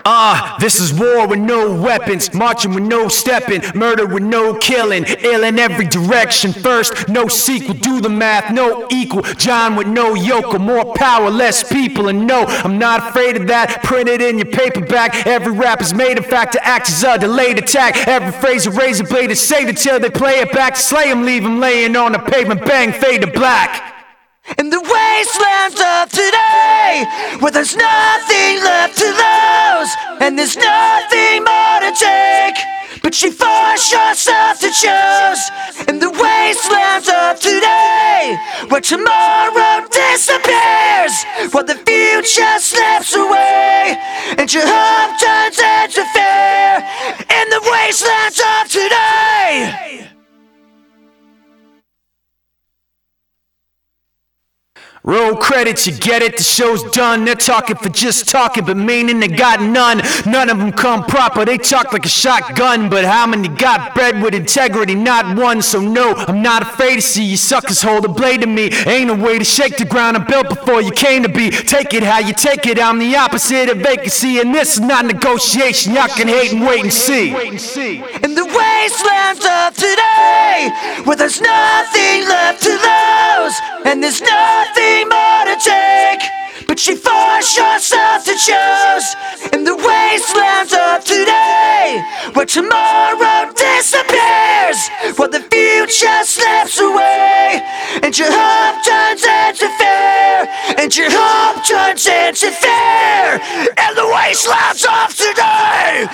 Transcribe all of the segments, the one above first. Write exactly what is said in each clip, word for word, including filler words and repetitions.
Ah, uh, this is war with no weapons, marching with no stepping, murder with no killing, ill in every direction. First, no sequel, do the math, no equal. John with no yoke, more power, less people. And no, I'm not afraid of that. Print it in your paperback. Every rap is made of fact to act as a delayed attack. Every phrase a razor blade is saved until they play it back. Slay 'em, leave 'em laying on the pavement, bang, fade to black. In the wastelands of today, where there's nothing left to lose, and there's nothing more to take, but you force yourself to choose. In the wastelands of today, where tomorrow disappears, while the future slips away, and your hope turns into fear. In the wastelands of today. Roll credits, you get it, the show's done. They're talking for just talking, but meaning they got none. None of them come proper, they talk like a shotgun. But how many got bred with integrity? Not one, so no, I'm not afraid to see you suckers hold a blade to me. Ain't a way to shake the ground I'm built before you came to be. Take it how you take it, I'm the opposite of vacancy. And this is not negotiation, y'all can hate and wait and see. In the wastelands of today, where there's nothing left to lose, and there's nothing more to take, but you force yourself to choose. In the wastelands of today, where tomorrow disappears, while the future slips away, and your hope turns into fear, and your hope turns into fear. In the wastelands of today.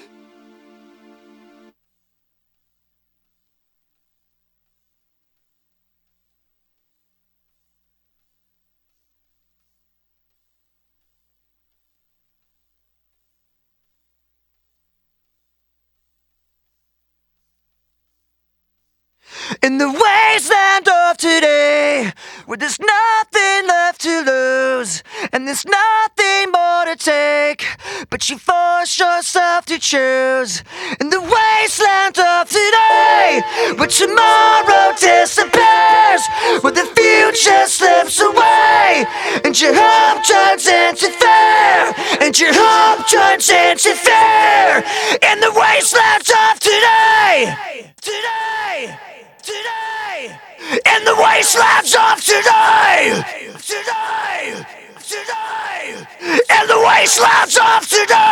In the wasteland of today, where there's nothing left to lose, and there's nothing more to take, but you force yourself to choose. In the wasteland of today, where tomorrow disappears, where the future slips away, and your hope turns into fear, and your hope turns into fear. In the wastelands of today, today. Today, in the wastelands of today, today, today, in the wastelands of today.